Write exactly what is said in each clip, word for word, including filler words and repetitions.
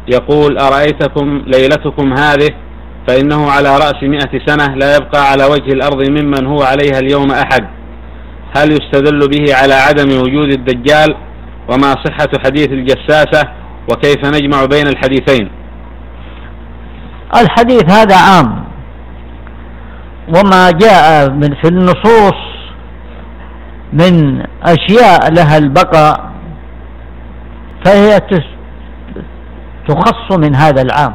يقول: أرأيتكم ليلتكم هذه فإنه على رأس مئة سنة لا يبقى على وجه الأرض ممن هو عليها اليوم أحد، هل يستدل به على عدم وجود الدجال؟ وما صحة حديث الجساسة؟ وكيف نجمع بين الحديثين؟ الحديث هذا عام، وما جاء من في النصوص من أشياء لها البقاء فهي تخص من هذا العام،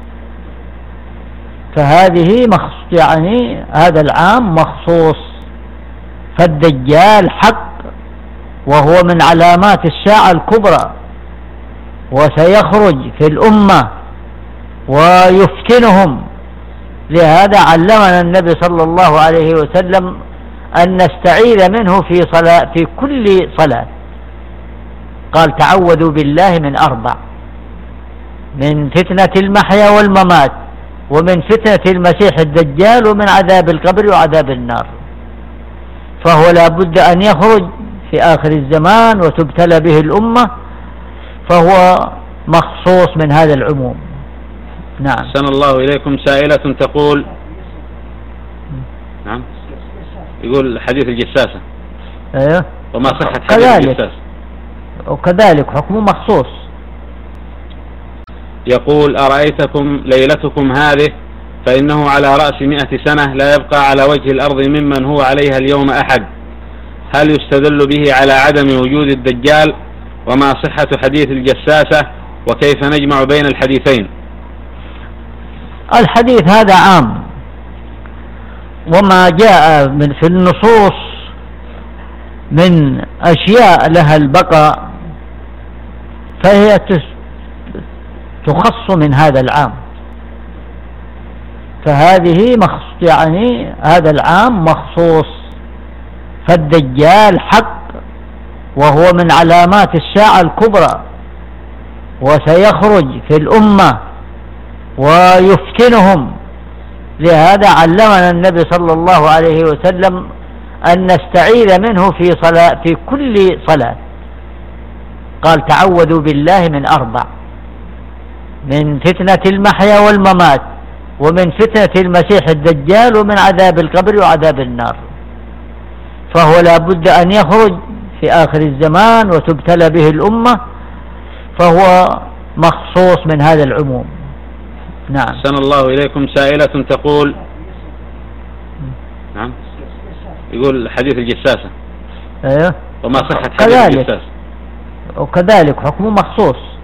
فهذه مخصوص، يعني هذا العام مخصوص. فالدجال حق، وهو من علامات الساعة الكبرى، وسيخرج في الأمة ويفتنهم. لهذا علمنا النبي صلى الله عليه وسلم أن نستعيذ منه في صلاة، في كل صلاة. قال: تعوذوا بالله من أربع: من فتنة المحيا والممات، ومن فتنة المسيح الدجال، ومن عذاب القبر وعذاب النار. فهو لا بد أن يخرج في آخر الزمان وتبتلى به الأمة، فهو مخصوص من هذا العموم. نعم. أحسن الله إليكم. سائلة تقول: نعم، يقول حديث الجساسة. أيوه. وما صحة حديث الجساسة؟ وكذلك حكمه مخصوص. يقول: أرأيتكم ليلتكم هذه فإنه على رأس مئة سنة لا يبقى على وجه الأرض ممن هو عليها اليوم أحد، هل يستدل به على عدم وجود الدجال؟ وما صحة حديث الجساسة؟ وكيف نجمع بين الحديثين؟ الحديث هذا عام، وما جاء من في النصوص من أشياء لها البقاء فهي تخص من هذا العام، فهذه مخصوص، يعني هذا العام مخصوص. فالدجال حق، وهو من علامات الساعة الكبرى، وسيخرج في الأمة ويفتنهم. لهذا علمنا النبي صلى الله عليه وسلم أن نستعيذ منه في صلاة، في كل صلاة. قال: تعوذوا بالله من أربع: من فتنة المحيا والممات، ومن فتنة المسيح الدجال، ومن عذاب القبر وعذاب النار. فهو لا بد أن يخرج في آخر الزمان وتبتلى به الأمة، فهو مخصوص من هذا العموم. نعم. أحسن الله إليكم. سائلة تقول: نعم، يقول حديث الجساسة. أيوه. وما صحة حديث الجساسة؟ وكذلك حكمه مخصوص.